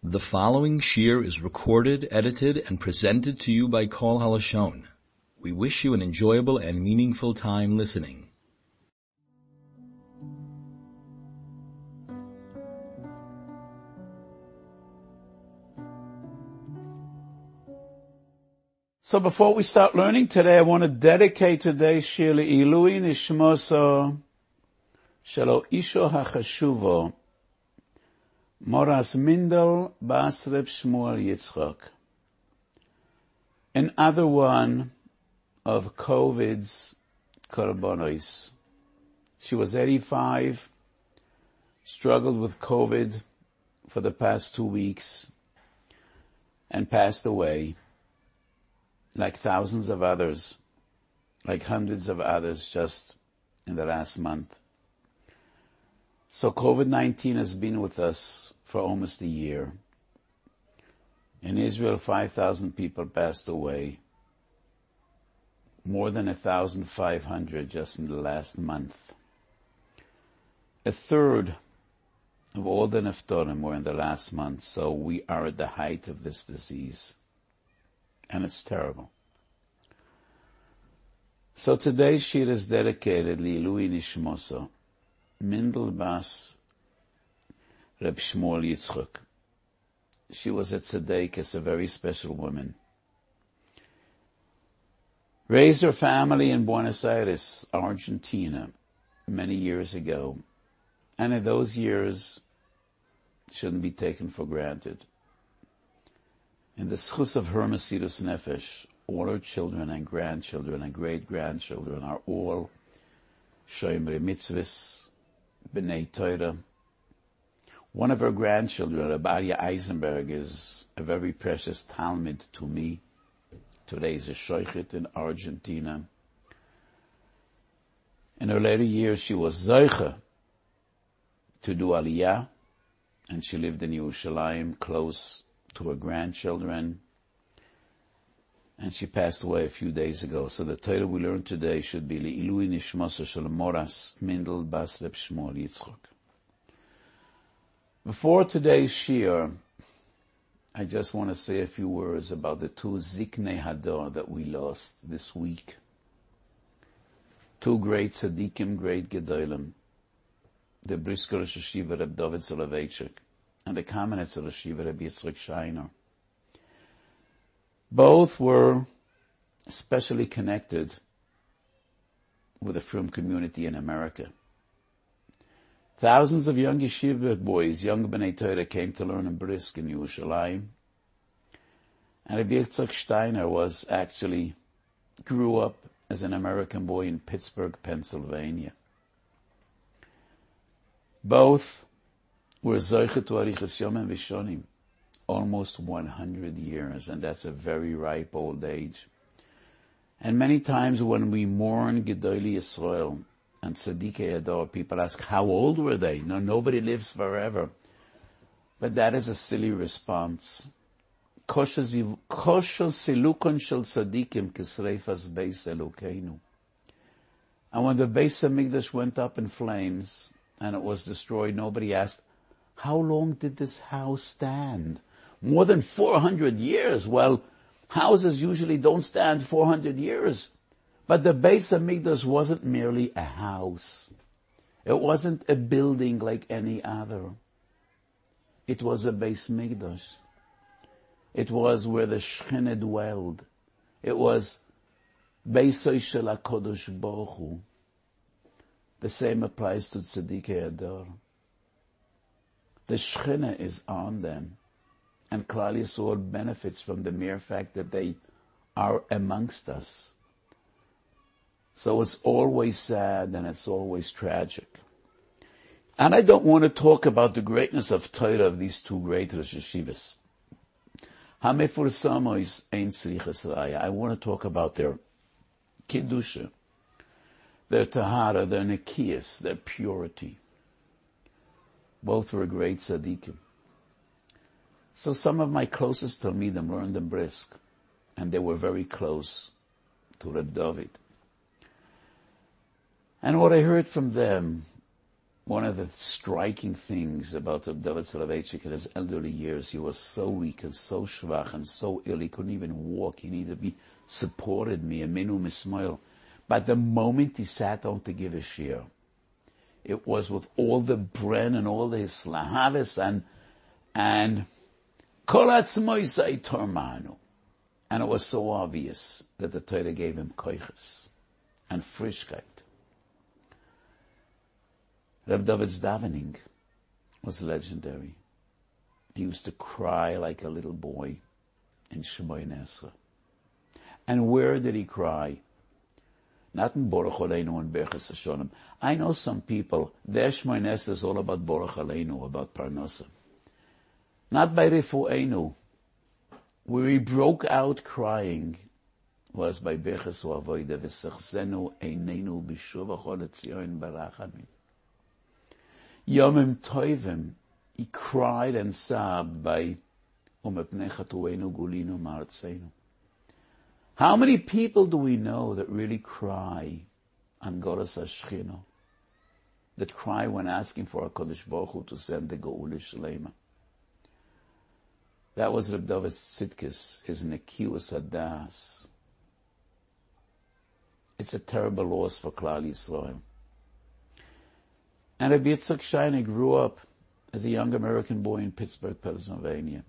The following shir is recorded, edited, and presented to you by Kol HaLashon. We wish you an enjoyable and meaningful time listening. So before we start learning today, I want to dedicate today's shir Le'ilui Nishmoso Shelo Isho HaChashuvo Moras Mindel Bas Reb Shmuel Yitzchok, another one of COVID's korbanos. She was 85, struggled with COVID for the past 2 weeks, and passed away, like thousands of others, like hundreds of others just in the last month. So COVID-19 has been with us for almost a year. In Israel, 5,000 people passed away. More than 1,500 just in the last month. A third of all the Neftorim were in the last month, so we are at the height of this disease. And it's terrible. So today's shir is dedicated Le'ilui Nishmoso Mindel Bas Reb Shmuel Yitzchok. She was a tzedekes, a very special woman. Raised her family in Buenos Aires, Argentina, many years ago. And in those years, shouldn't be taken for granted. In the schus of her Mesirus Nefesh, all her children and grandchildren and great-grandchildren are all Shomer Mitzvahs, B'nai Torah. One of her grandchildren, Abaria Eisenberg, is a very precious Talmud to me. Today is a Shoichet in Argentina. In her later years, she was Zoicha to do Aliyah, and she lived in Yerushalayim, close to her grandchildren. And she passed away a few days ago. So the Torah we learned today should be Le'ilui Nishmoso Shel Moras Mindel Bas Reb Shmuel Yitzchok. Before today's shir, I just want to say a few words about the two Ziknei Hador that we lost this week. Two great tzaddikim, great gedolim. The Brisker Rosh Yeshiva Reb David Soloveitchik and the Kamenetzer Rosh Yeshiva Reb Yitzchak Scheiner. Both were especially connected with the Frum community in America. Thousands of young yeshiva boys, young B'nai Torah, came to learn in Brisk in Yerushalayim. And Rabbi Yitzchak Steiner grew up as an American boy in Pittsburgh, Pennsylvania. Both were Zoichet to Arichas Yomim Vishonim, almost 100 years, and that's a very ripe old age. And many times when we mourn Gedolei Yisrael and Tzadikei Hador, people ask, how old were they? No, nobody lives forever. But that is a silly response. Kosher silukon shel tzadikim kisreifas beis Elokeinu. And when the Beis HaMikdash went up in flames and it was destroyed, nobody asked, how long did this house stand? More than 400 years. Well, houses usually don't stand 400 years. But the Beis HaMikdash wasn't merely a house. It wasn't a building like any other. It was a Beis Mikdash. It was where the Shechina dwelled. It was Beisoi Shel HaKodesh Baruch Hu. The same applies to Tzadikei Hador. The Shechina is on them. And Klal Yisrael benefits from the mere fact that they are amongst us. So it's always sad and it's always tragic. And I don't want to talk about the greatness of Torah of these two great Rosh Yeshivas. HaMefursamo is Ein Tzrichas Raya. I want to talk about their Kiddusha, their Tahara, their Nekiyas, their purity. Both were great tzaddikim. So some of my closest Talmidim learned in Brisk, and they were very close to Reb David. And what I heard from them one of the striking things about Reb David Soloveitchik in his elderly years, he was so weak and so schwach and so ill, he couldn't even walk. He needed to be supported me, a minu mismoil. But the moment he sat down to give a shiur, it was with all the bren and all the hislahavis and kol atzmoisai tormanu. And it was so obvious that the Torah gave him koiches and frischkeit. Reb David's davening was legendary. He used to cry like a little boy in Shemoneh Esrei. And where did he cry? Not in Baruch Aleinu and Berchas Hashonim. I know some people, their Shemoneh Esrei is all about Baruch Aleinu, about Parnasa. Not by Refu'einu. Where he broke out crying was by Berchas U'Avodah V'sechzenu Eineinu B'shuv Achol Etzion Barachamim. Yomim Tovim, he cried and sobbed by Umepnei Chatuenu Gulinu Ma'artzeinu. How many people do we know that really cry on Goras HaShechina? That cry when asking for HaKadosh Baruch Hu to send the Geula Shlema? That was Reb David Tzidkes, his Nekius Hadas. It's a terrible loss for Klal Yisrael. And Rabbi Yitzchak Sheiner grew up as a young American boy in Pittsburgh, Pennsylvania.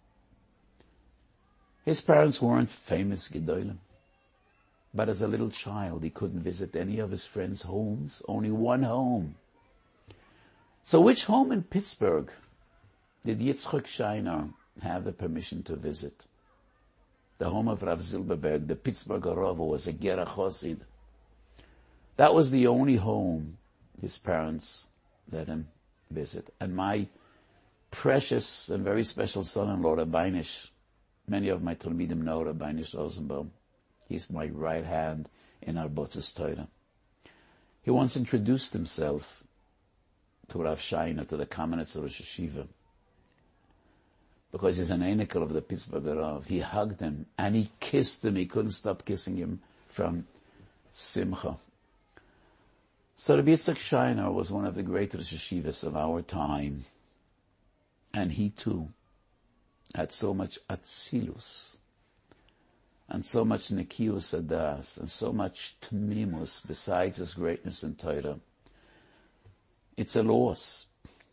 His parents weren't famous Gedolim, but as a little child he couldn't visit any of his friends' homes, only one home. So which home in Pittsburgh did Yitzchak Sheiner have the permission to visit? The home of Rav Zilberberg, the Pittsburgh Rav, who was a Gerach Chosid. That was the only home his parents let him visit. And my precious and very special son-in-law, Rabbeinish, many of my Talmidim know Rabbeinish Rosenbaum. He's my right hand in Arbotzes Torah. He once introduced himself to Rav Sheiner, to the Kamenetz Rosh Hashiva, because he's an Einikel of the Pittsburgh Rav. He hugged him and he kissed him. He couldn't stop kissing him from Simcha. So Rabbi Yitzchak Sheiner was one of the great Rosh Hashivas of our time. And he too had so much atzilus, and so much nekius adas, and so much tmimus besides his greatness in Torah. It's a loss.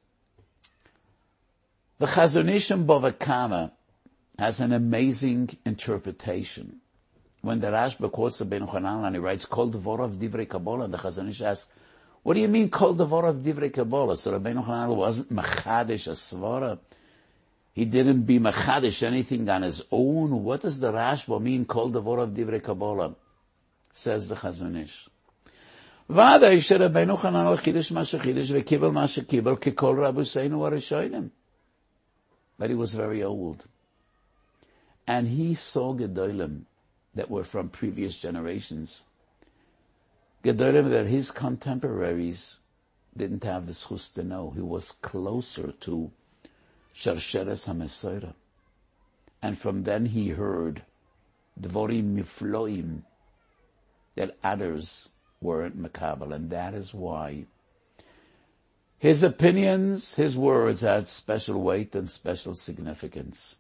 The Chazon Ish in Bava Kama has an amazing interpretation. When the Rashba quotes Rabbeinu Hanan and he writes, Kol Devorav Divrei Kabbalah, and the Chazon Ish asks, what do you mean Kol Devorav Divrei Kabbalah? So Rabbeinu Hanan wasn't Machadish a Svara. He didn't be Machadish anything on his own. What does the Rashba mean, Kol Devorav Divrei Kabbalah? Says the Chazon Ish. Vada Ishe Rabbeinu Hanan al Chidish ma shechidish ve'kibel ma shekibel kekol Rabbuseinu arishonim. But he was very old. And he saw Gedolim that were from previous generations. Gedolim that his contemporaries didn't have the schus to know. He was closer to Sharsheres HaMesorah. And from then he heard Dvorim Mifloim, that others weren't Makabel. And that is why his opinions, his words had special weight and special significance.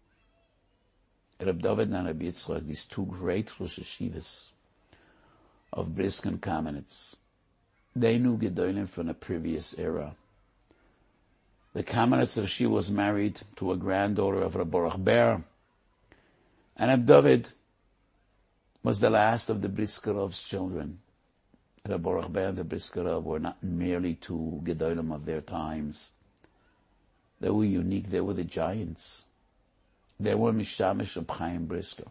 Reb David and Rabbi Yitzchak, these two great Rosh Hashivas of Brisk and Kamenetz, they knew Gedolim from a previous era. The Kamenetz Rashi was married to a granddaughter of Reb Baruch Ber, and Reb David was the last of the Briskerov's children. Reb Baruch Ber and the Briskerov were not merely two Gedolim of their times. They were unique, they were the giants. They were Mishamish of Chaim Brisker.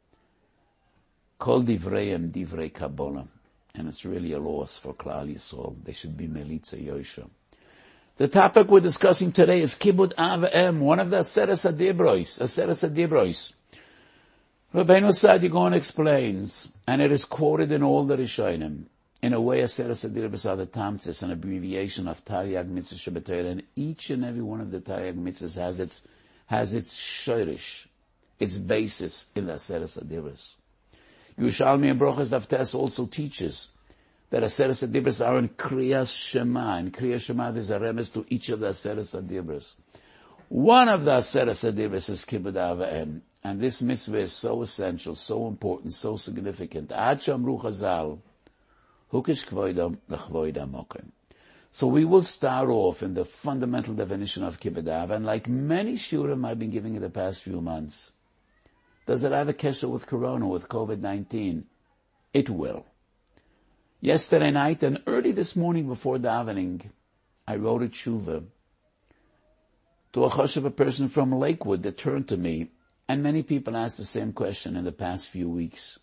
Kol Divreim Divrei Kabbalah. And it's really a loss for Klal Yisrael. They should be Melitza Yosha. The topic we're discussing today is Kibud Av Em, one of the Aseres HaDibros. Rabbeinu Sadiq explains, and it is quoted in all the Rishonim. In a way, Aseres HaDibros are the Tamtzis, an abbreviation of Taryag Mitzvah Shabbat, and each and every one of the Taryag Mitzvahs has its shorish, its basis in the Aseres HaDibros. Yerushalmi and Brochas Daf Tes also teaches that Aseres HaDibros are in Kriyas Shema. In Kriyas Shema, there's a remes to each of the Aseres HaDibros. One of the Aseres HaDibros is Kibud Av V'Em. And this mitzvah is so essential, so important, so significant. Ad Shamru Chazal, Hukish Kvoidam L'Chvoidam Mokem. So we will start off in the fundamental definition of Kibbud Av, and like many shurim I've been giving in the past few months, does it have a kesher with Corona, with COVID-19? It will. Yesterday night and early this morning before davening, I wrote a tshuva to a choshev, a person from Lakewood that turned to me, and many people asked the same question in the past few weeks.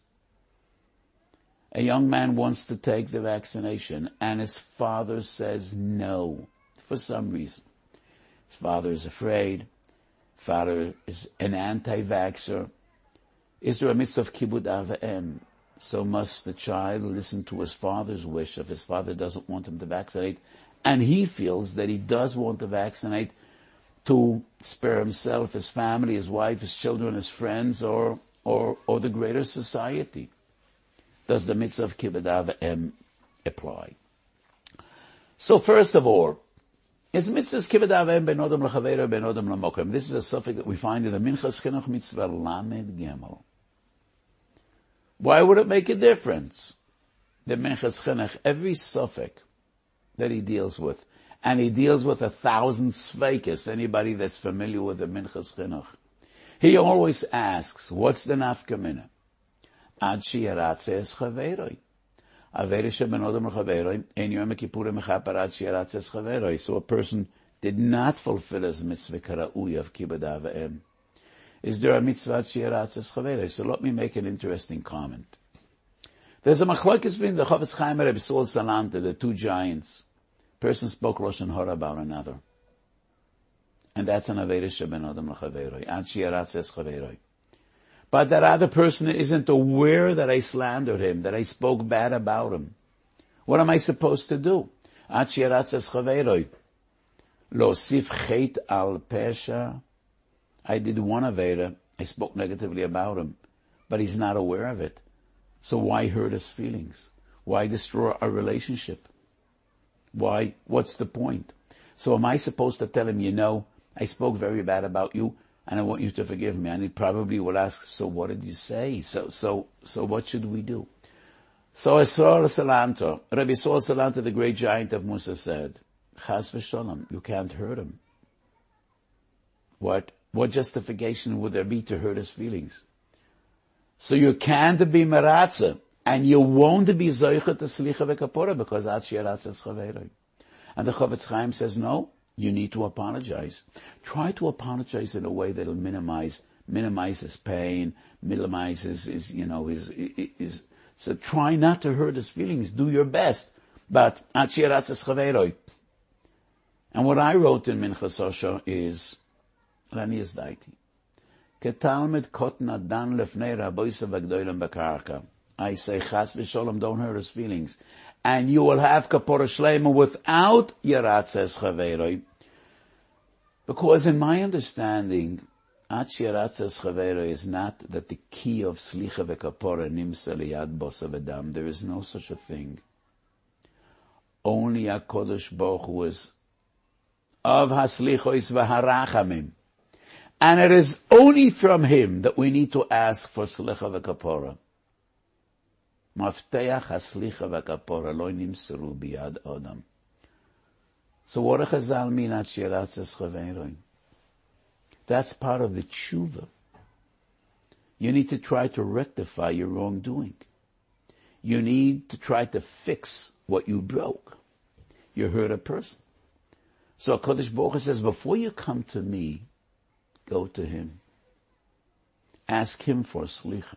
A young man wants to take the vaccination, and his father says no, for some reason. His father is afraid. Father is an anti-vaxxer. Is there a mitzvah of Kibud Av V'Em? So must the child listen to his father's wish if his father doesn't want him to vaccinate, and he feels that he does want to vaccinate to spare himself, his family, his wife, his children, his friends, or the greater society? Does the mitzvah of Kibud Av V'Em apply? So first of all, is mitzvah's Kibud Av V'Em ben Odom l'chaveiro ben Odom l'mokem? This is a suffix that we find in the Minchas Chinuch mitzvah Lamed Gimel. Why would it make a difference? The Minchas Chinuch, every suffix that he deals with, and he deals with 1,000 sveikas, anybody that's familiar with the Minchas Chinuch, he always asks, what's the nafkamina? Ad shiyaratze es chaveroi. Avere sheben odom chaveroi, en yom kippurim mechaper ad shiyaratze es chaveroi. So a person did not fulfill his mitzvah kara'ui of Kibud Av V'Em. Is there a mitzvah ad shiyaratze es chaveroi? So let me make an interesting comment. There's a machlokes between the Chofetz Chaim and Rebbe Saul Salanta, the two giants. Person spoke Lashon Hara about another. And that's an avere sheben odom chaveroi. Ad shiyaratze es chaveroi. But that other person isn't aware that I slandered him, that I spoke bad about him. What am I supposed to do? Ad shiyaratze es chaveroi. Losif chet al pesha. I did one avera. I spoke negatively about him. But he's not aware of it. So why hurt his feelings? Why destroy our relationship? Why? What's the point? So am I supposed to tell him, I spoke very bad about you, and I want you to forgive me? And he probably will ask, so what did you say? So what should we do? So Yisrael Salanter, Rabbi Yisrael Salanter, the great giant of Musa, said, Chas v'sholom, you can't hurt him. What justification would there be to hurt his feelings? So you can't be meratze, and you won't be zoichet to slicha v'kapora, because ad shiyaratze es chaveroi. And the Chofetz Chaim says, no, you need to apologize. Try to apologize in a way that'll minimize his pain, minimize his so try not to hurt his feelings. Do your best. But ad shiyaratze es chaveroi. And what I wrote in Minchas Osho is, Rani es daiti. Ketalmid kotna dan lefnei raboisa v'gdoilem b'karka. I say, chas v'sholom, don't hurt his feelings. And you will have kapora shlema without yiratze es chaveroi. Because in my understanding, ad shiyaratze es chaveroi is not that the key of slicha v'kapora nimsa liyad bosa v'dam. There is no such a thing. Only HaKadosh Baruch Hu is of haslichois v'harachamim. And it is only from him that we need to ask for slicha v'kapora. Mafteach haslicha v'kapora lo nimseru biyad odam. So what do Chazal mean ad shiyaratze es chaveroi? That's part of the tshuva. You need to try to rectify your wrongdoing. You need to try to fix what you broke. You hurt a person. So HaKadosh Baruch Hu says, before you come to me, go to him. Ask him for slicha.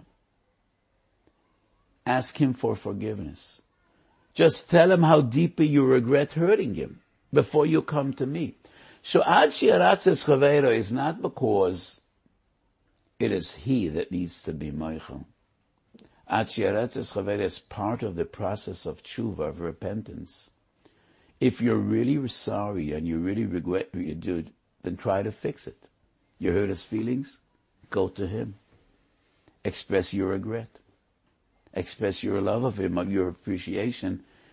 Ask him for forgiveness. Just tell him how deeply you regret hurting him before you come to me. So ad shiyaratze es chaveroi is not because it is he that needs to be moichel. Ad shiyaratze es chaveroi is part of the process of tshuva, of repentance. If you're really sorry and you really regret what you did, then try to fix it. You hurt his feelings? Go to him. Express your regret. Express your love of him, of your appreciation,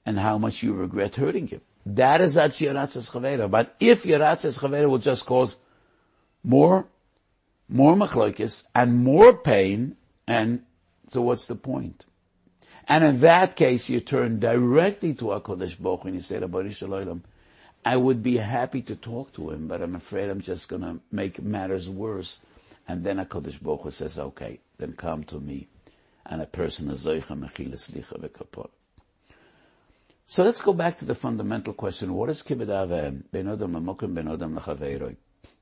and how much you regret hurting him. That is that Yiratzes Chavera. But if Yiratzes Chavera will just cause more machloikis and more pain, and so what's the point? And in that case, you turn directly to HaKadosh Baruch Hu and you say, Rabbi Shalom, I would be happy to talk to him, but I'm afraid I'm just going to make matters worse. And then HaKadosh Baruch Hu says, okay, then come to me. And a person is Zoicha Mechilas Licha V'Kapor. So let's go back to the fundamental question. What is Kibbud Avim? Ben Odom Lamokim, Ben Odom Lachaveiroi.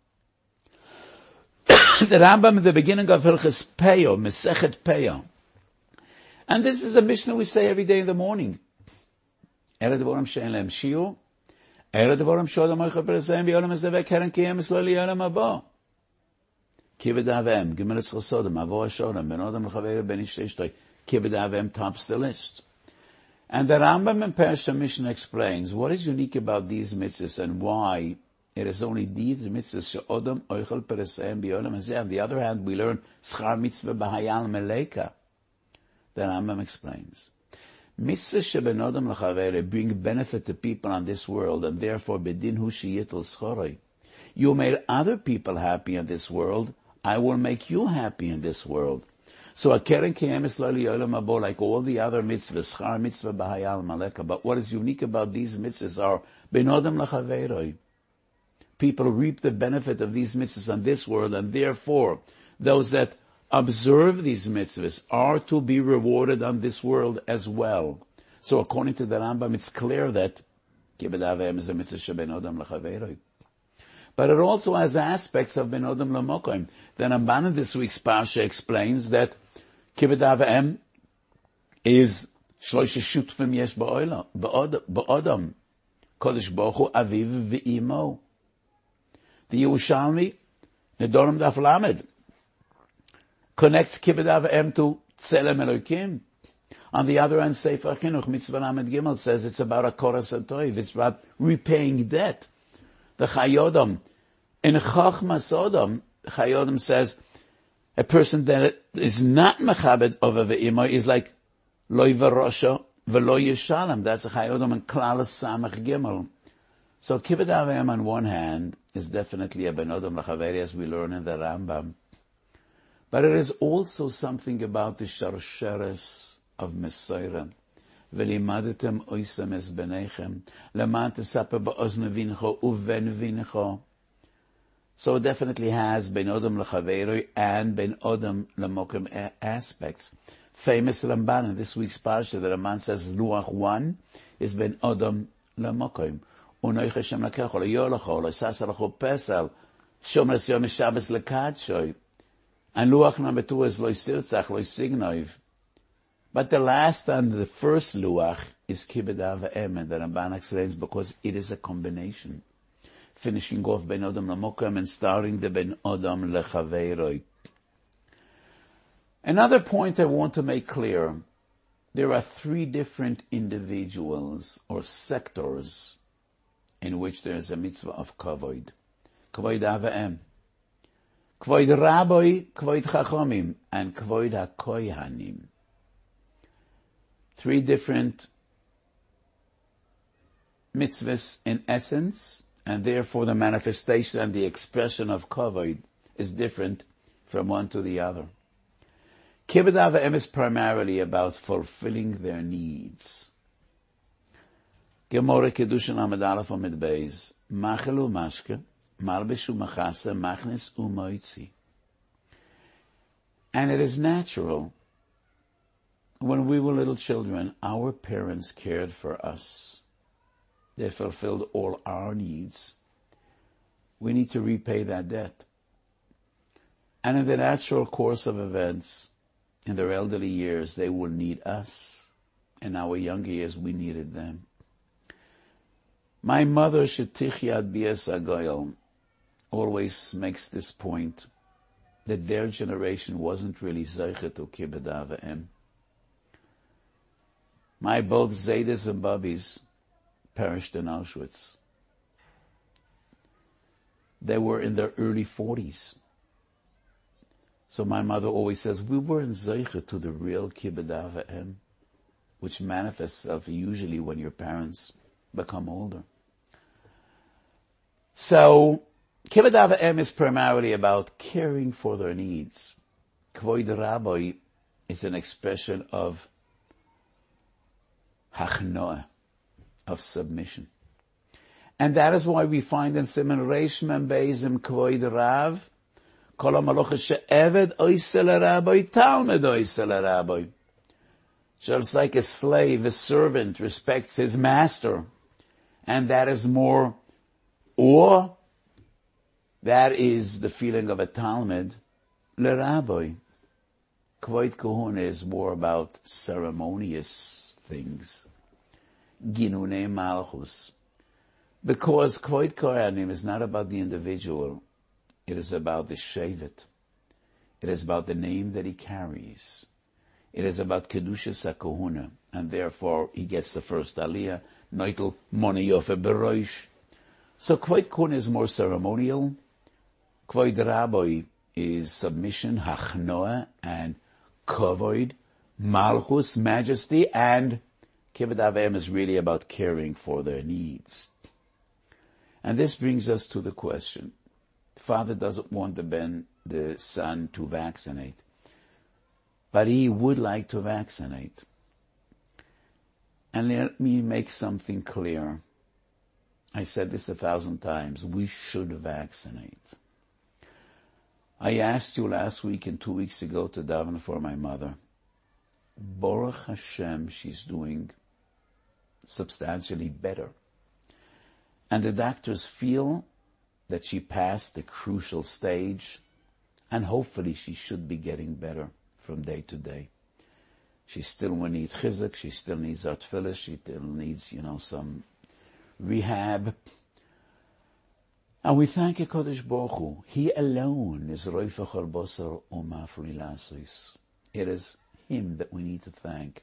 The Rambam in the beginning of Hilchos Peyo, Mesechet Peyo. And this is a Mishnah we say every day in the morning. Ere Devorim She'en Lehem Shiur. Ere Devorim Shodam Oicha Pereseim V'Yolam Ezevek Keren Kiyem Eslo Li'Yolam Haba. Kibbud Avim, Gimel Etzchel Sodom, Avo HaShodam, Ben Odom Lachaveiroi, Ben Ish Leishtoi. Kibbud Avim tops the list. And the Rambam in Parsha Mishnah explains what is unique about these mitzvahs and why it is only these mitzvahs she'odam oichel pereseim b'yolam hazeh. On the other hand, we learn schar mitzvah b'hayal meleka. The Rambam explains mitzvahs sheben odam l'chavere bring benefit to people on this world, and therefore bedin hu sheyitel schoroi. You made other people happy in this world, I will make you happy in this world. So a keren kiyem eslo li'olam habo, like all the other mitzvahs, schar mitzvah b'hayal meleka. But what is unique about these mitzvahs are ben odam l'chaveroi. People reap the benefit of these mitzvahs on this world, and therefore those that observe these mitzvahs are to be rewarded on this world as well. So according to the Rambam, it's clear that Kibbud Avim is a mitzvah sheben odam l'chaveroi. But it also has aspects of ben odam l'mokoim. The Ramban in this week's parsha explains that Kibbud Avim is shloisha shutfim yesh ba'odam, Kodesh Baruch Hu aviv v'imo. The Yerushalmi, Nedorim Daf Lamed, connects Kibbud Avim to Tzelem Elokim. On the other hand, Sefer Chinuch, Mitzvah Lamed Gimel, says it's about a Koras HaToiv. It's about repaying debt. The Chayodam, in Chachmas Odom, Chayodam says, a person that is not Mechabed of a Ve'imo is like Loi V'Rosho V'Lo Yishalem. That's a Chayodam in Klal Samach Gimel. So Kibbud Avim on one hand is definitely a ben odam l'chaveri, as we learn in the Rambam. But it is also something about the sharsheres of Mesorah. V'limadetem oisem es benechem, leman tesaper ba'ozne vincho uven vincho. So it definitely has ben odam l'chaveri and ben odam l'mokem aspects. Famous Ramban in this week's parsha, the Ramban says Luach 1 is ben odam l'mokem. Unoich Hashem lakecho, le'yolocho, le'sasalacho pesel, shomres yom Shabbos lekadshoy. And Luach number 2 is lo'isirzach, lo'isignov. But the last and the first Luach is Kibbud Avim, and the Ramban explains because it is a combination. Finishing off Ben Odam Lamokem and starting the Ben Odam Lechaveiroi. Another point I want to make clear, there are 3 different individuals or sectors in which there is a mitzvah of kavod. Kavod Avim, kavod Rabbi, kavod Chachomim, and kavod HaKohanim. 3 different mitzvahs in essence, and therefore the manifestation and the expression of kavod is different from one to the other. Kibbud Avim is primarily about fulfilling their needs. Gemara Kedushin Amud Aleph Amud Beis, Machel u'mashke, Malbish u'machase, Machnes u'moitzi. And it is natural, when we were little children, our parents cared for us. They fulfilled all our needs. We need to repay that debt. And in the natural course of events, in their elderly years, they will need us. In our younger years, we needed them. My mother, Shetichiat Bias Agoyal, always makes this point, that their generation wasn't really Zeiche to Kibbud Avim. My both Zaydas and Babis perished in Auschwitz. They were in their early 40s. So my mother always says, we weren't Zeiche to the real Kibbud Avim. which manifests itself usually when your parents become older. So, Kibbud Av V'Em is primarily about caring for their needs. Kvod Rabbi is an expression of hachnoah, of submission. And that is why we find in Siman Reish Mem Beis im Kvod Rav, Kol HaMalocha she'eved oiseh l'Rabbi, talmid oiseh l'Rabbi. Just like a slave, a servant respects his master, and that is more awe. That is the feeling of a talmid. L'Rabbi. Kvod Kohuna is more about ceremonious things. Ginunei Malchus. Because Kvod Kohanim is not about the individual, it is about the Shevet. It is about the name that he carries. It is about Kedushas HaKohuna, and therefore he gets the first Aliyah, Noitel Moni Yofe Beroish. So Kvod Kohuna is more ceremonial. Kvod Rabbi is submission, Hachnoah, and Kavod, Malchus, majesty, and Kibbud Av V'Em is really about caring for their needs. And this brings us to the question. The father doesn't want the son to vaccinate, but he would like to vaccinate. And let me make something clear. I said this 1,000 times. We should vaccinate. I asked you last week and 2 weeks ago to daven for my mother. Baruch Hashem, she's doing substantially better. And the doctors feel that she passed the crucial stage, and hopefully she should be getting better from day to day. She still will need chizuk, she still needs our tefillah, she still needs, some rehab. And we thank HaKadosh Baruch Hu. He alone is roifach al basar umafri lasos. It is Him that we need to thank.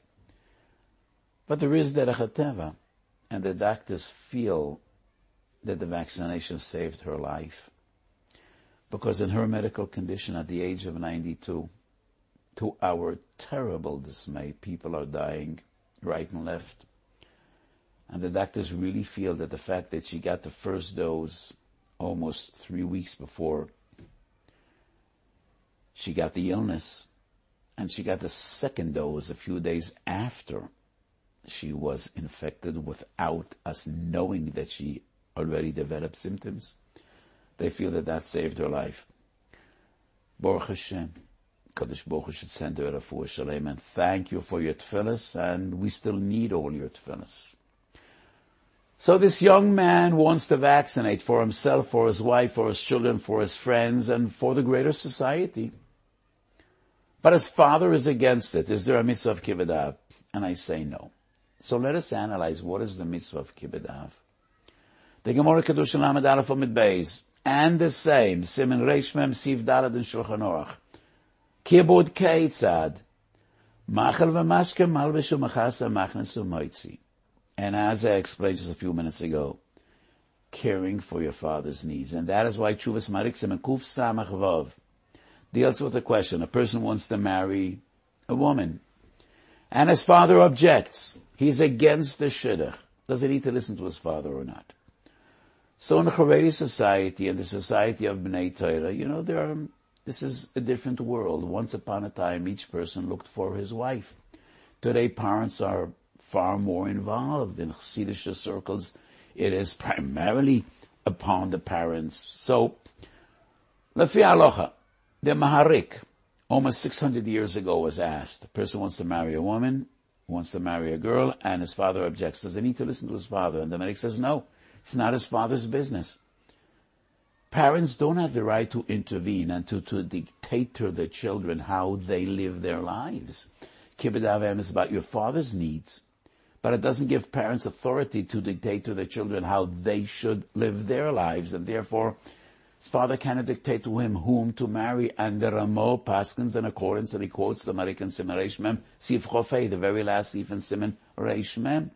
But there is derech hateva, and the doctors feel that the vaccination saved her life. Because in her medical condition at the age of 92, to our terrible dismay, people are dying right and left. And the doctors really feel that the fact that she got the first dose almost 3 weeks before she got the illness, and she got the second dose a few days after she was infected without us knowing that she already developed symptoms, they feel that saved her life. Baruch Hashem, Kadosh Baruch Hu should send her a refuah shalem, and thank you for your tefillas, and we still need all your tefillas. So this young man wants to vaccinate for himself, for his wife, for his children, for his friends, and for the greater society. But his father is against it. Is there a mitzvah of Kibbud Av? And I say no. So let us analyze what is the mitzvah of Kibbud Av. The Gemara Kedushin Lamed Aleph Amud Beis, and the same, Siman Reish Mem Siv Daled in Shulchan Aruch. Kibud Keitzad, Machel v'Mashke Malbishu Machasa Machnesu Moitzi. And as I explained just a few minutes ago, caring for your father's needs. And that is why Chuvas Marik Siman Kuf Samach Vav deals with the question. A person wants to marry a woman, and his father objects. He's against the shidduch. Does he need to listen to his father or not? So in the Haredi society and the society of Bnei Torah, this is a different world. Once upon a time, each person looked for his wife. Today, parents are far more involved in Chassidish circles. It is primarily upon the parents. So, Lefi Aloha, the Maharik, almost 600 years ago was asked. A person wants to marry a woman, wants to marry a girl, and his father objects. Does he need to listen to his father? And the Maharik says, no, it's not his father's business. Parents don't have the right to intervene and to dictate to their children how they live their lives. Kibbud Av V'Em is about your father's needs, but it doesn't give parents authority to dictate to their children how they should live their lives, and therefore his father cannot dictate to him whom to marry. And the Ramo paskins in accordance, and he quotes the Marik and Siman Reish Mem Sif Chofei, the very last Sif in Siman Reish Mem.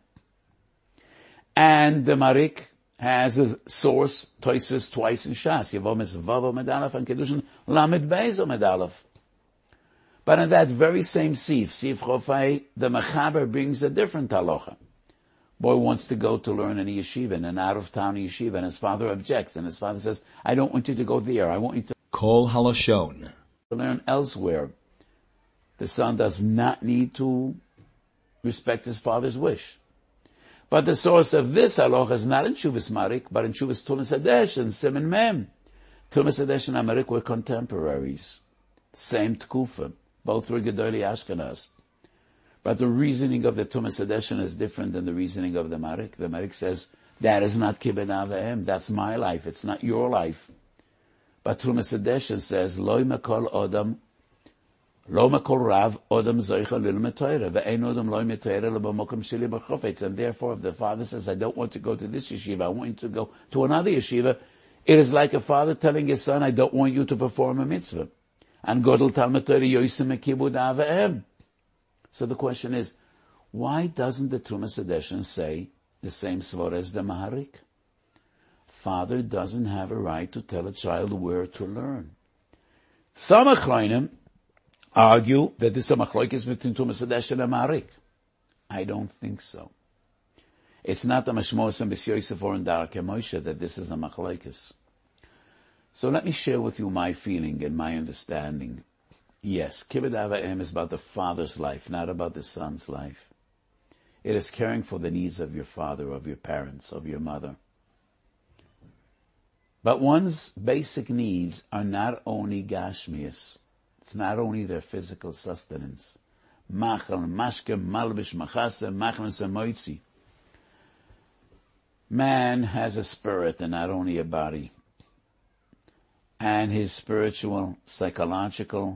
And the Marik has a source, Toises, twice in Shas. Yavom is Vav Amud Aleph and Kedushin Lamed Beis Amud Aleph. But in that very same Sif Chofai, the Mechaber brings a different halacha. Boy wants to go to learn in a yeshiva, in an out-of-town yeshiva, and his father objects, and his father says, I don't want you to go there, I want you to Kol Halashon. learn elsewhere. The son does not need to respect his father's wish. But the source of this halacha is not in Shuvas Marik, but in Shuvas Tumas Hadesh and Siman Mem. Tumas Hadesh and Amarik were contemporaries. Same Tkufa. Both were Gedolei Ashkenaz. But the reasoning of the Tumas Hadeshin is different than the reasoning of the Marik. The Marik says, that is not Kibbud Av V'em. That's my life. It's not your life. But Tumas Hadeshin says, Lo makol Odam, Lo makol Rav, Odam Zoicha Lil Metoira, Ve'ein Odam Lo Metoira L'Bamokim Shili B'Chofetz. And therefore, if the father says, I don't want to go to this yeshiva, I want you to go to another yeshiva, it is like a father telling his son, I don't want you to perform a mitzvah. And Godel Talmud Torah Yoisem Kibbud Av V'em. So the question is, why doesn't the Tumas Hadeshin say the same svara as the Maharik? Father doesn't have a right to tell a child where to learn. Some Achronim argue that this is a machlokes between Tumas Hadeshin and Maharik. I don't think so. It's not the Mashmos and B'S Yosef or in Darkei Moshe that this is a machlokes. So let me share with you my feeling and my understanding. Yes, Kibbud Av V'em is about the father's life, not about the son's life. It is caring for the needs of your father, of your parents, of your mother. But one's basic needs are not only gashmias. It's not only their physical sustenance. Machal, mashke, malbish, machase, machnas, and moitzi. Man has a spirit and not only a body. And his spiritual, psychological,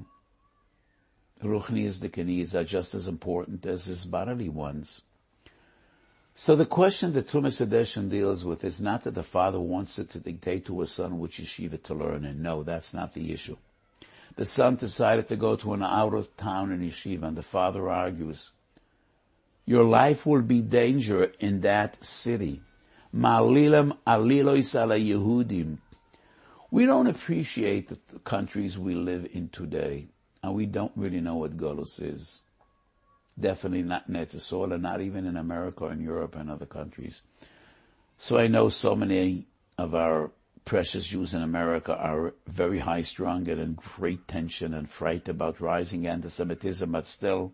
ruchniistic needs are just as important as his bodily ones. So the question that Tumas Hadeshin deals with is not that the father wants it to dictate to his son which yeshiva to learn in. No, that's not the issue. The son decided to go to an out-of-town yeshiva, and the father argues, your life will be danger in that city. Ma'alilam alilois ala Yehudim. We don't appreciate the countries we live in today. And we don't really know what Golus is. Definitely not in Eretz Yisrael, and not even in America or in Europe and other countries. So I know so many of our precious Jews in America are very high-strung and in great tension and fright about rising anti-Semitism, but still,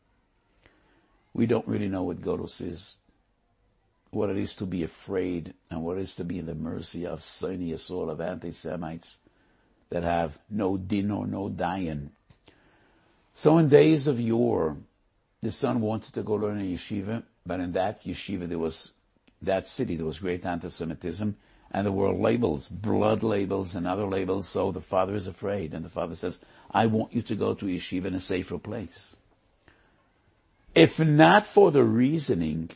we don't really know what Golus is. What it is to be afraid, and what it is to be in the mercy of Soni Yisrael, of anti-Semites that have no din or no dayan. So in days of yore, the son wanted to go learn in yeshiva, but in that yeshiva that city there was great anti-Semitism, and there were labels, blood labels and other labels, so the father is afraid, and the father says, I want you to go to yeshiva in a safer place. If not for the reasoning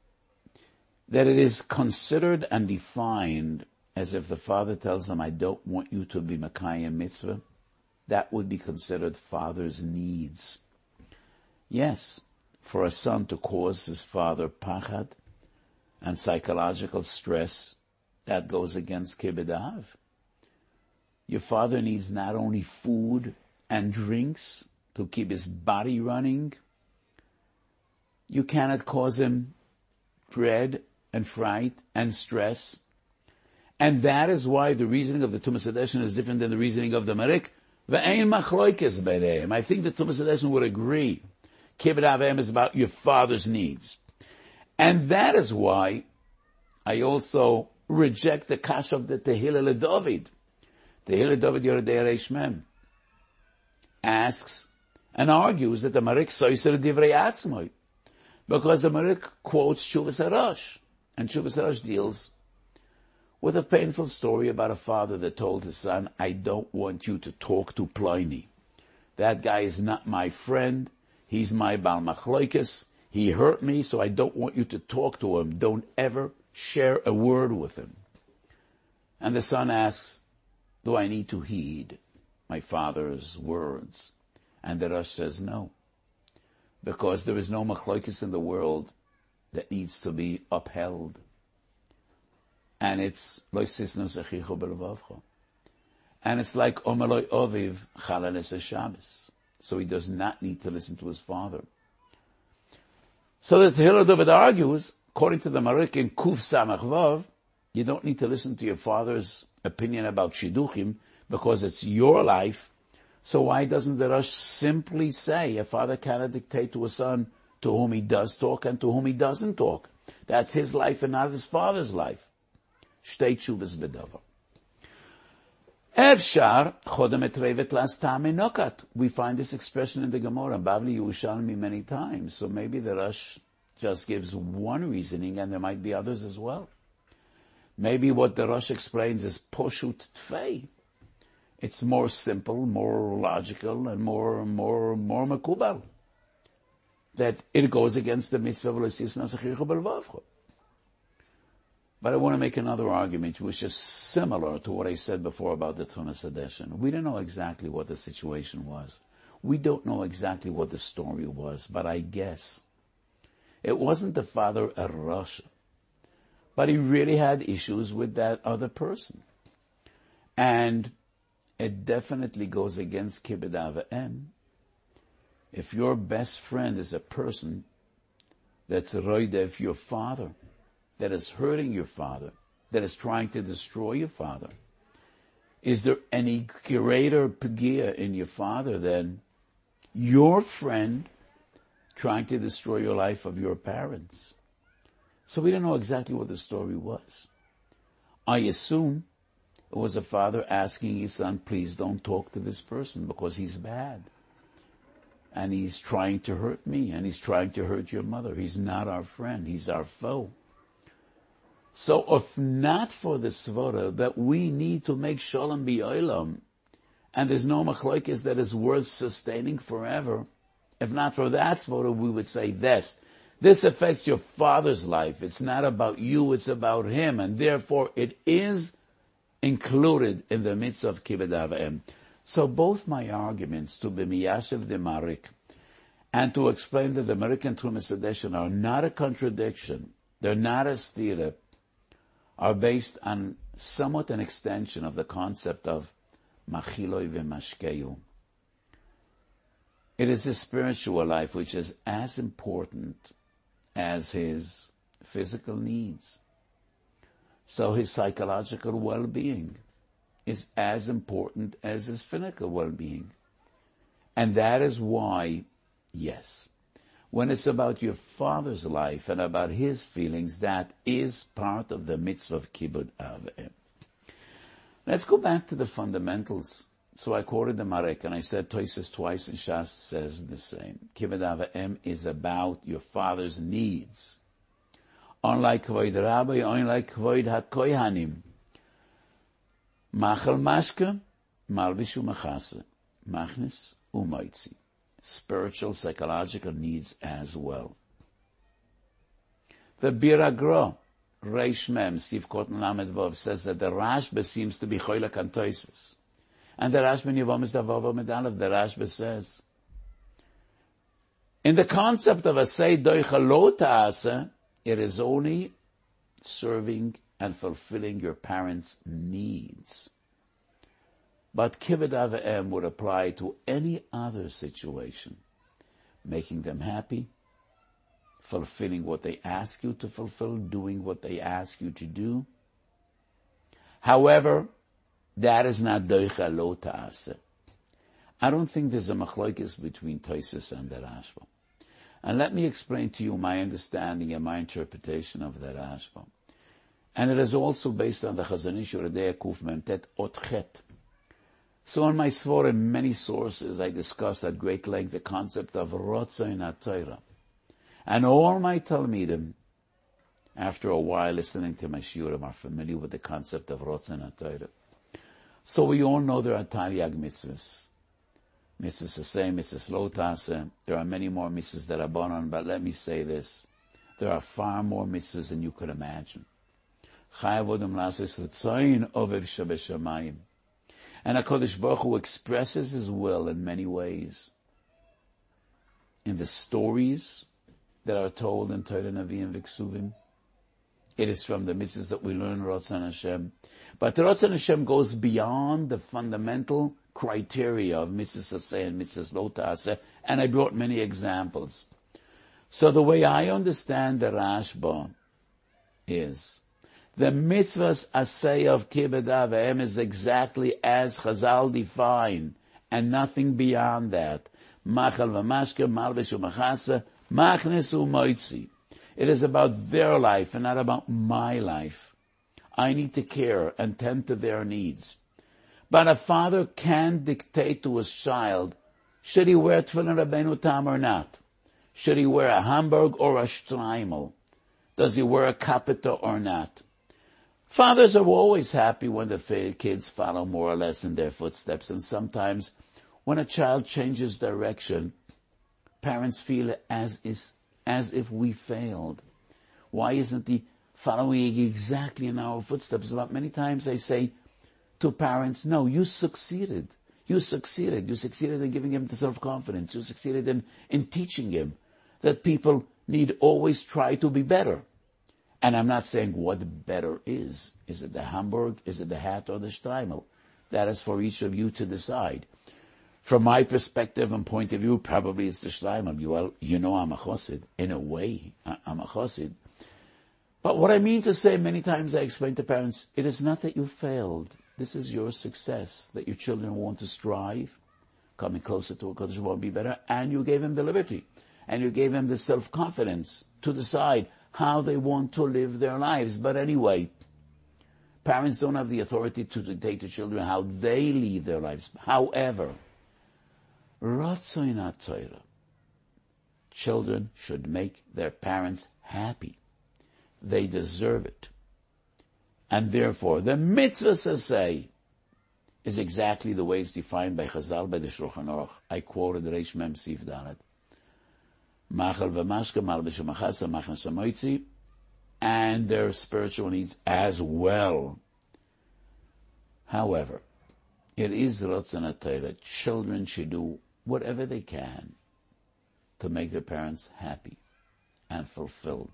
that it is considered and defined as if the father tells him, I don't want you to be Mekayim mitzvah, that would be considered father's needs. Yes, for a son to cause his father pachad and psychological stress, that goes against Kibbud Av. Your father needs not only food and drinks to keep his body running, you cannot cause him dread and fright and stress. And that is why the reasoning of the Tumas Hadeshin is different than the reasoning of the Marik. Ve'ein machloikes b'neim. I think the Tumas Hadeshin would agree. Kibbud Av V'em is about your father's needs. And that is why I also reject the kash of the Tehillah LeDavid. Tehillah David Yoredei Reish Mem asks and argues that the Marik soiser divrei atzmoi, because the Marik quotes Shuvas Harash, and Shuvas Harash deals with a painful story about a father that told his son, I don't want you to talk to Pliny. That guy is not my friend. He's my Bal Machloikes. He hurt me, so I don't want you to talk to him. Don't ever share a word with him. And the son asks, do I need to heed my father's words? And the Rosh says no. Because there is no Machloikes in the world that needs to be upheld. And it's Lo Sisnos Echicho B'Levavcho. And it's like Omeloi Oviv Chalanes Shabbos. so he does not need to listen to his father. So the Tehillah David argues, according to the Marik in Kuf Samach Vav, you don't need to listen to your father's opinion about Shidduchim because it's your life. So why doesn't the Rosh simply say a father cannot dictate to a son to whom he does talk and to whom he doesn't talk? That's his life and not his father's life. Shtei tshuvas bedavar. Efshar chodem etrevet las ta'amei nokat. We find this expression in the Gemara, Bavli Yerushalmi, many times. So maybe the Rosh just gives one reasoning, and there might be others as well. Maybe what the Rosh explains is poshut tfei. It's more simple, more logical, and more makubal. That it goes against the mitzvah of l'sis nasachicha b'lvavcha. But I want to make another argument, which is similar to what I said before about the Tumas Hadeshin. We don't know exactly what the situation was. We don't know exactly what the story was, but I guess it wasn't the father a Rosh, but he really had issues with that other person. And it definitely goes against Kibbud Av V'Em. If your best friend is a person that's roidef your father, that is hurting your father, that is trying to destroy your father, is there any greater pegia in your father than your friend trying to destroy your life of your parents? So we don't know exactly what the story was. I assume it was a father asking his son, please don't talk to this person because he's bad. And he's trying to hurt me, and he's trying to hurt your mother. He's not our friend, he's our foe. So if not for the svara that we need to make shalom b'olam, and there's no machlokes that is worth sustaining forever, if not for that svara, we would say this. This affects your father's life. It's not about you, it's about him, and therefore it is included in the mitzvah of Kibbud Av V'Em. So both my arguments to be miyashiv the Marik and to explain that the American Tumas Hadeshin are not a contradiction, they're not a stira, are based on somewhat an extension of the concept of machiloi v'mashkeyu. It is his spiritual life which is as important as his physical needs. So his psychological well-being is as important as his physical well-being. And that is why, yes, when it's about your father's life and about his feelings, that is part of the mitzvah of Kibbud Av V'Em. Let's go back to the fundamentals. So I quoted the Marek, and I said Tosfos twice, and Shas says the same. Kibbud Av V'Em is about your father's needs. Unlike Kvoid Rabbi, unlike Kvoid HaKohanim. Machal Mashke, Malvish Umachase, Machnis Umoitzi. Spiritual, psychological needs as well. The Biragra, Reish Mem, Steve Cotton Lamed Vov, says that the Rashba seems to be Choylak and Tosfos. And the Rashba Nivom is the Vav Medalev, the Rashba says, in the concept of a Sei Doicha Lo Ta'ase, it is only serving and fulfilling your parents' needs. But Kibbud Av V'Em would apply to any other situation, making them happy, fulfilling what they ask you to fulfill, doing what they ask you to do. However, that is not Doicha Lo Ta'ase. I don't think there's a machlokes between Tosfos and the Rashba. And let me explain to you my understanding and my interpretation of the Rashba. And it is also based on the Chazon Ish Yoredei Kuf Memtet Ot Chet. So in my svara, in many sources, I discussed at great length the concept of Rotzain HaTorah. And all my Talmidim, after a while listening to my shiurim, are familiar with the concept of Rotzain HaTorah. So we all know there are Taryag mitzvahs. Mitzvahs Aseh, mitzvahs Lo Ta'aseh. There are many more mitzvahs that are bonon, but let me say this. There are far more mitzvahs than you could imagine. Chayav Odom Lasis L'Tzayin Over Shabeshamayim. And HaKadosh Baruch Hu expresses His will in many ways. In the stories that are told in Torah Nevi'im V'Ksuvim. It is from the mitzvahs that we learn Ratzon Hashem. But the Ratzon Hashem goes beyond the fundamental criteria of mitzvahs aseh and mitzvahs lo ta'aseh, and I brought many examples. So the way I understand the Rashba is, the mitzvahs aseh of kibbud avim is exactly as Chazal define, and nothing beyond that. Machal v'mashke, malvish u'machase, machnes u'moitzi. It is about their life and not about my life. I need to care and tend to their needs. But a father can dictate to his child, should he wear tefillin Rabbeinu Tam or not? Should he wear a Hamburg or a Streimel? Does he wear a kapita or not? Fathers are always happy when the kids follow more or less in their footsteps, and sometimes when a child changes direction, parents feel as if we failed. Why isn't he following exactly in our footsteps? But many times I say to parents, no, you succeeded. You succeeded. You succeeded in giving him the self-confidence. You succeeded in teaching him that people need always try to be better. And I'm not saying what better is. Is it the Hamburg? Is it the hat or the Streimel? That is for each of you to decide. From my perspective and point of view, probably it's the Streimel. You know I'm a Chosid. In a way, I'm a Chosid. But what I mean to say, many times I explain to parents, it is not that you failed. This is your success, that your children want to strive, coming closer to a Kodesh won't be better, and you gave them the liberty, and you gave them the self-confidence to decide how they want to live their lives. But anyway, parents don't have the authority to dictate to children how they lead their lives. However, Ratzon HaTorah, children should make their parents happy. They deserve it. And therefore, the mitzvah aseh is exactly the way it's defined by Chazal, by the Shulchan Aruch. I quoted Reish Mem Sif Dalet. Machal v'mashka, malvish u'machasa, machnas u'moitzi, and their spiritual needs as well. However, it is Ratzon HaTorah. Children should do whatever they can to make their parents happy and fulfilled,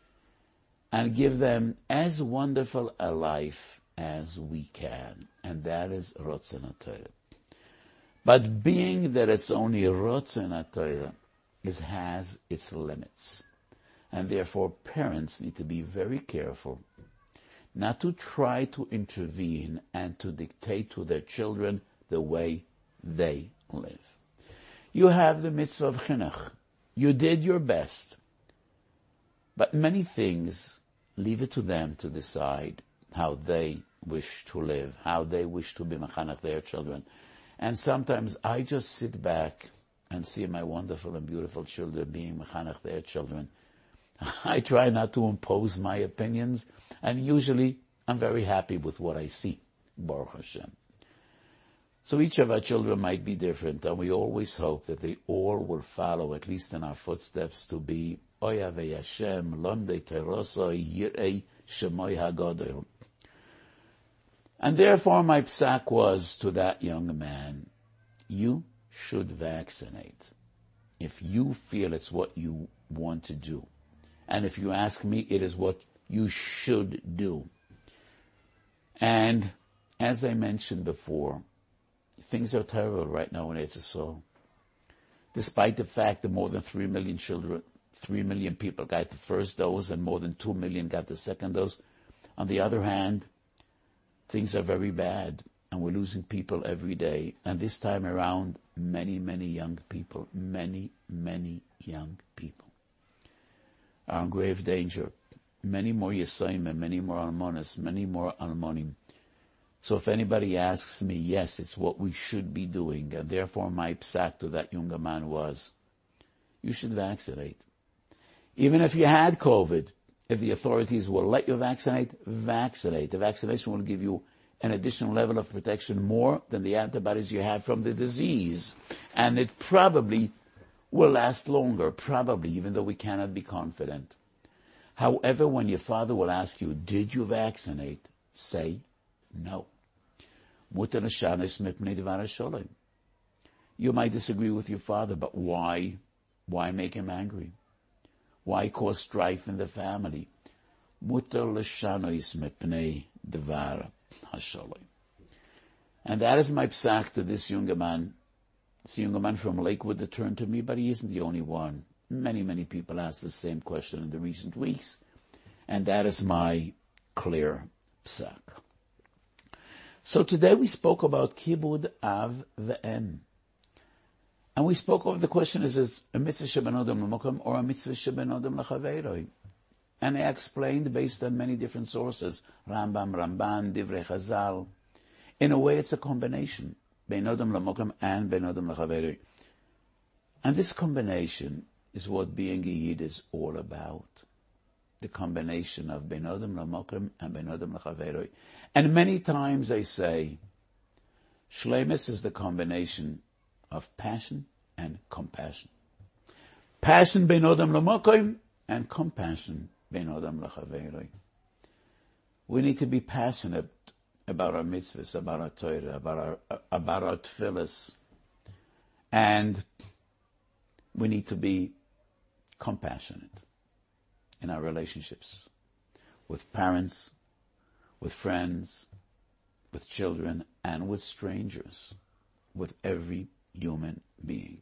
and give them as wonderful a life as we can. And that is Ratzon HaTorah. But being that it's only Ratzon HaTorah, it has its limits. And therefore parents need to be very careful not to try to intervene and to dictate to their children the way they live. You have the mitzvah of chinuch. You did your best. But many things, leave it to them to decide how they wish to live, how they wish to be mechanech their children. And sometimes I just sit back and see my wonderful and beautiful children being mechanech their children. I try not to impose my opinions, and usually I'm very happy with what I see, Baruch Hashem. So each of our children might be different, and we always hope that they all will follow, at least in our footsteps, to be Oyavei Hashem, Lomdei Terosoi, Yirei Shemoy HaGodol. And therefore my psak was to that young man, you should vaccinate if you feel it's what you want to do. And if you ask me, it is what you should do. And as I mentioned before, things are terrible right now in Eretz Yisrael. Despite the fact that more than 3 million children, 3 million people got the first dose and more than 2 million got the second dose. On the other hand, things are very bad and we're losing people every day. And this time around, many, many young people, many, many young people are in grave danger. Many more Yesayim, many more Almonas, many more Almonim. So if anybody asks me, yes, it's what we should be doing, and therefore my psak to that younger man was, you should vaccinate. Even if you had COVID, if the authorities will let you vaccinate, vaccinate. The vaccination will give you an additional level of protection more than the antibodies you have from the disease. And it probably will last longer, probably, even though we cannot be confident. However, when your father will ask you, did you vaccinate? Say no. You might disagree with your father, but why? Why make him angry? Why cause strife in the family? And And that is my psak to this younger man. It's a younger man from Lakewood that turned to me, but he isn't the only one. Many, many people asked the same question in the recent weeks. And that is my clear psak. So today we spoke about Kibud Av Ve'em. And we spoke over the question, is it a mitzvah sheben odom l'mokom or a mitzvah sheben odom l'chaveiroi? And I explained based on many different sources, Rambam, Ramban, Divrei Chazal. In a way it's a combination, ben odom l'mokom and ben odom l'chaveiroi. And this combination is what being a Yid is all about. The combination of ben odom l'mokom and ben odom l'chaveiroi. And many times I say, Shleimus is the combination of passion and compassion. Passion ben odom l'mokom and compassion ben odom l'chaveiroi. We need to be passionate about our mitzvahs, about our Torah, about our tefillas, and we need to be compassionate in our relationships with parents, with friends, with children, and with strangers, with every human being.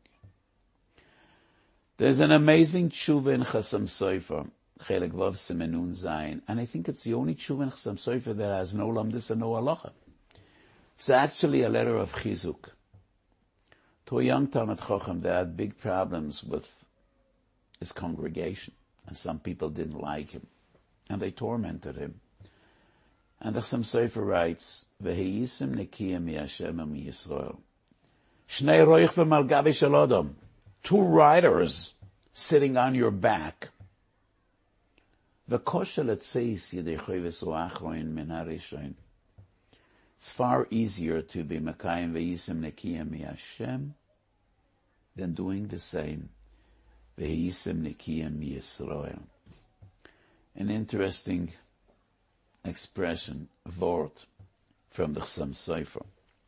There's an amazing tshuva in Chasam Sofer, Chelek Vav Simenun Zayin, and I think it's the only tshuva in Chasam Sofer that has no lamdus and no halacha. It's actually a letter of chizuk to a young Talmid Chacham that had big problems with his congregation, and some people didn't like him, and they tormented him. And the Chasam Sofer writes, V'heyisim nekiyah mi Hashem and mi Yisrael. Shnei roich v'malgavi shel odom. Two riders sitting on your back. V'koshel etzeis yedeichoi v'soachroin min harishoin. It's far easier to be Mekayim v'yisim nekiyah mi Hashem than doing the same v'yisim nekiyah mi Yisrael. An interesting expression, word, from the Chasam Sofer.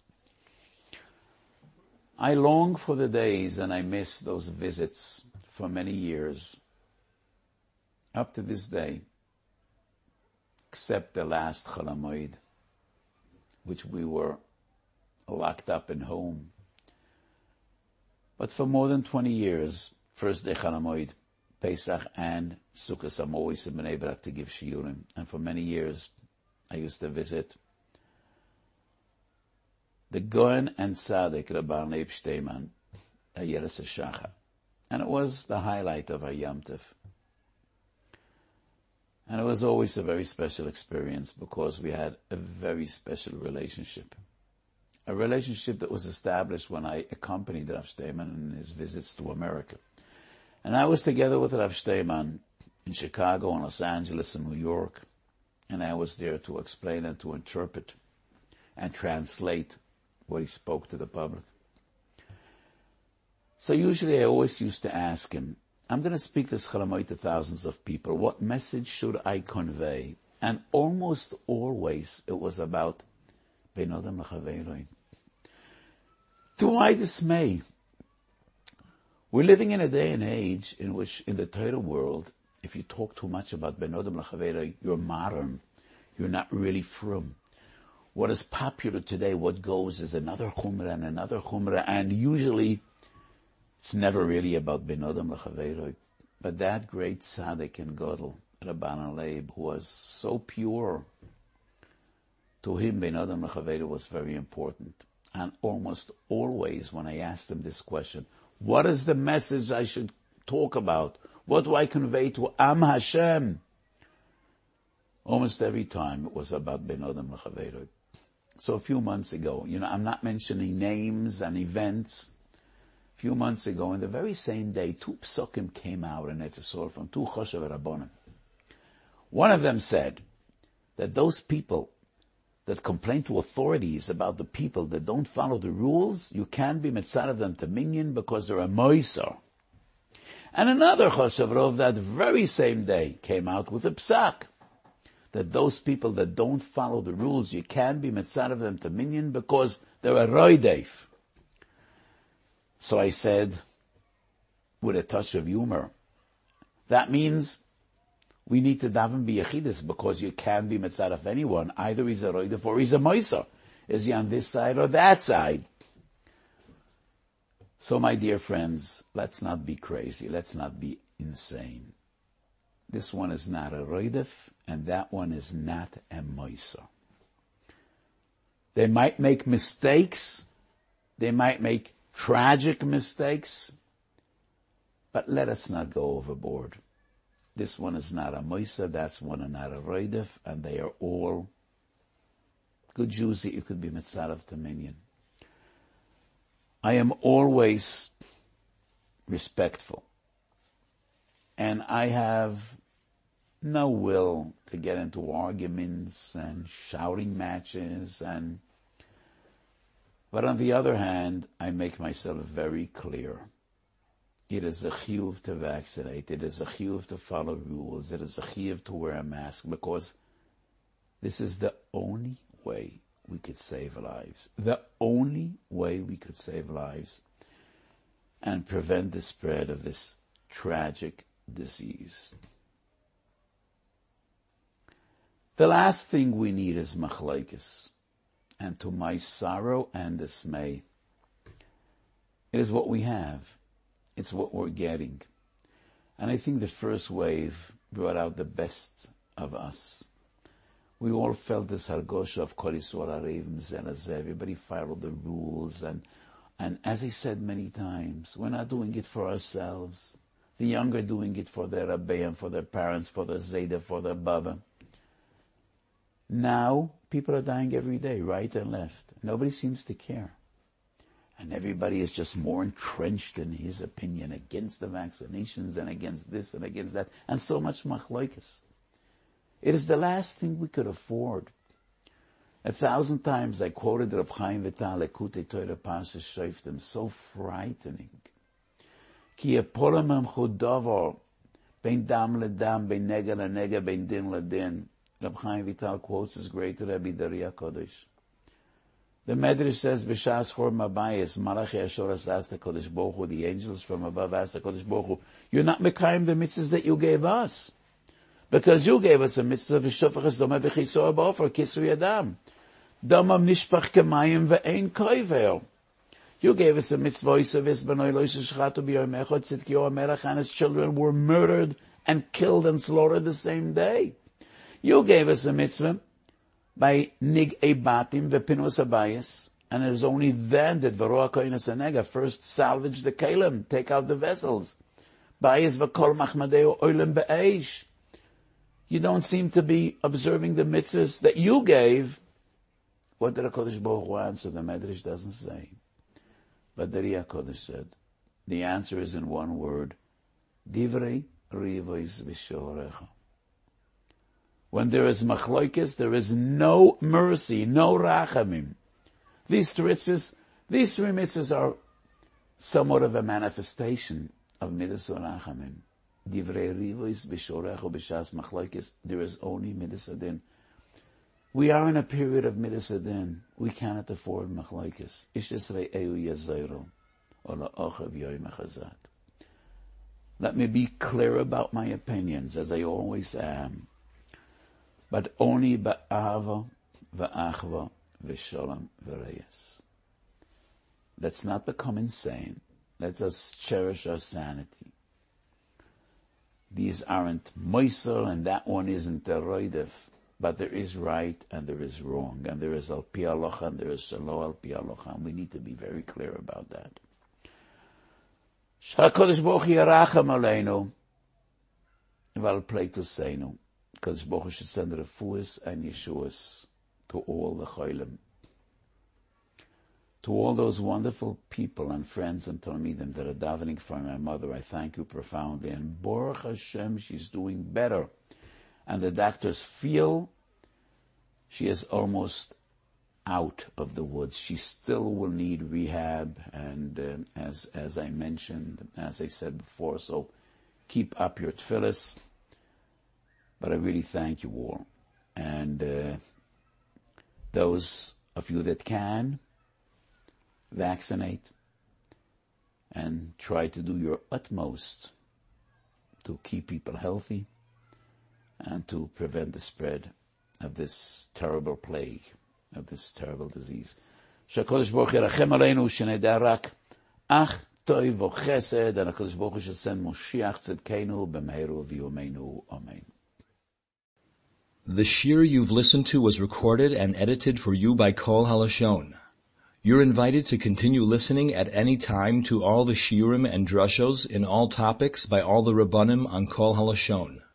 I long for the days, and I miss those visits for many years, up to this day, except the last Chol HaMoed, which we were locked up in home. But for more than 20 years, first day Chol HaMoed, Pesach and Sukkot, I'm always in Bnei Brak to give shiurim, and for many years I used to visit the Goen and Tzaddik Rabban Leib Shteiman, Ayeles HaShachar, and it was the highlight of our Yom Tov. And it was always a very special experience because we had a very special relationship. A relationship that was established when I accompanied Rav Shteiman in his visits to America. And I was together with Rav Shteiman in Chicago, in Los Angeles, and New York. And I was there to explain and to interpret and translate what he spoke to the public. So usually I always used to ask him, I'm going to speak this Chol HaMoed to thousands of people. What message should I convey? And almost always it was about Ben Odom L'Chaveiroi. To my dismay, we're living in a day and age in which, in the Torah world, if you talk too much about Ben Odom L'Chaveiroi, you're modern. You're not really frum. What is popular today, what goes, is another chumrah and another chumrah, and usually it's never really about Ben Odom L'Chaveiroi. But that great tzaddik and gadol, Rabban Leib, who was so pure, to him Ben Odom L'Chaveiroi was very important. And almost always when I asked him this question, what is the message I should talk about? What do I convey to Am Hashem? Almost every time it was about Ben Odom L'Chaveiroi. So a few months ago, I'm not mentioning names and events. A few months ago, in the very same day, two psukim came out in Eretz Yisrael from two Choshev Rabbanim. One of them said that those people that complain to authorities about the people that don't follow the rules, you can't be mitzad of them to minyan because they're a moiser. And another Choshev Rov that very same day came out with a psak that those people that don't follow the rules, you can't be mitzad of them to minyan because they're a roideif. So I said, with a touch of humor, that means we need to daven b'yechidus because you can't be mitzad of anyone. Either he's a roideif or he's a moiser. Is he on this side or that side? So my dear friends, let's not be crazy. Let's not be insane. This one is not a roidef, and that one is not a moisa. They might make mistakes. They might make tragic mistakes. But let us not go overboard. This one is not a moisa, that's one is not a roidef, and they are all good Jews that you could be mitzarav to minyan. I am always respectful. And I have no will to get into arguments and shouting matches but on the other hand, I make myself very clear. It is a chiyuv to vaccinate. It is a chiyuv to follow rules. It is a chiyuv to wear a mask, because this is the only way we could save lives. The only way we could save lives and prevent the spread of this tragic disease. The last thing we need is machlokes. And to my sorrow and dismay, it is what we have. It's what we're getting. And I think the first wave brought out the best of us. We all felt this hargosha of Kol Yisrael Arevim Zeh Lazeh. Everybody followed the rules. And as I said many times, we're not doing it for ourselves. The young are doing it for their Rebbeim, for their parents, for their Zayda, for their Baba. Now, people are dying every day, right and left. Nobody seems to care. And everybody is just more entrenched in his opinion against the vaccinations and against this and against that. And so much machlokes. It is the last thing we could afford. 1,000 times I quoted Reb Chaim Vital, Lekutei Torah Parshas Shoftim, so frightening. Ki yepolam emchu davar, ben dam ledam, ben nega lenega, ben din ledin. Reb Chaim Vital quotes his great Rebbe Dari HaKodesh. The Medrash says, B'shas chor mabayis, Malachi Ashoras asked the Kodesh Baruch Hu, the angels from above asked the Kodesh Baruch Hu, you're not mekayim the mitzvahs that you gave us. Because you gave us a mitzvah, v'shofachas doma v'chisoa b'ofer, kisru yadam. Domam nishpach kemayim ve'ein koiver. You gave us a mitzvah, Isavis b'noi lo sheshchatu b'yom echad, Tzidkiyahu HaMelech and his children were murdered and killed and slaughtered the same day. You gave us a mitzvah by nig ebatim v'pinus abayis, and it is only then that v'roa koinas anega first salvage the kalim, take out the vessels. Bayis v'kol machmadeu oilem be'eish. You don't seem to be observing the mitzvahs that you gave. What did HaKadosh Baruch Hu answer? The Medrash doesn't say. But the Dari HaKodesh said, the answer is in one word, divrei rivois v'shorecha. When there is machlokes, there is no mercy, no rachamim. These three mitzvahs are somewhat of a manifestation of midas rachamim. Divrei rivois v'shorecha b'shas machlokes. There is only midas adin. We are in a period of midas adin. We cannot afford machlokes. Ish yisrei ehu yazayro, or la'ochav yoyim chazak. Let me be clear about my opinions, as I always am. But only ba'ava, v'achva, v'sholem, v'reyes. Let's not become insane. Let us cherish our sanity. These aren't moisel, and that one isn't a roidef. But there is right and there is wrong, and there is al pi halacha and there is shelo al pi halacha, and we need to be very clear about that. HaKadosh Baruch Hu yaracham aleinu v'al pleituseinu. Kadosh Baruch Hu should send refuahs and yeshuas to all the cholim, to all those wonderful people and friends and talmidim that are davening for my mother. I thank you profoundly, and Baruch Hashem, she's doing better. And the doctors feel she is almost out of the woods. She still will need rehab, and as I mentioned, as I said before, so keep up your tefillas. But I really thank you all. And those of you that can, vaccinate and try to do your utmost to keep people healthy and to prevent the spread of this terrible plague. of this terrible disease. Shakadosh Baruch Yerachem Aleinu Shenedar Rak Ach Tov V'Chesed, and HaKadosh Baruch Hu shall send Moshiach Tzedkeinu b'meiru v'yomeinu. Amen. The shir you've listened to was recorded and edited for you by Kol HaLashon. You're invited to continue listening at any time to all the shiurim and drushos in all topics by all the Rabbanim on Kol HaLashon.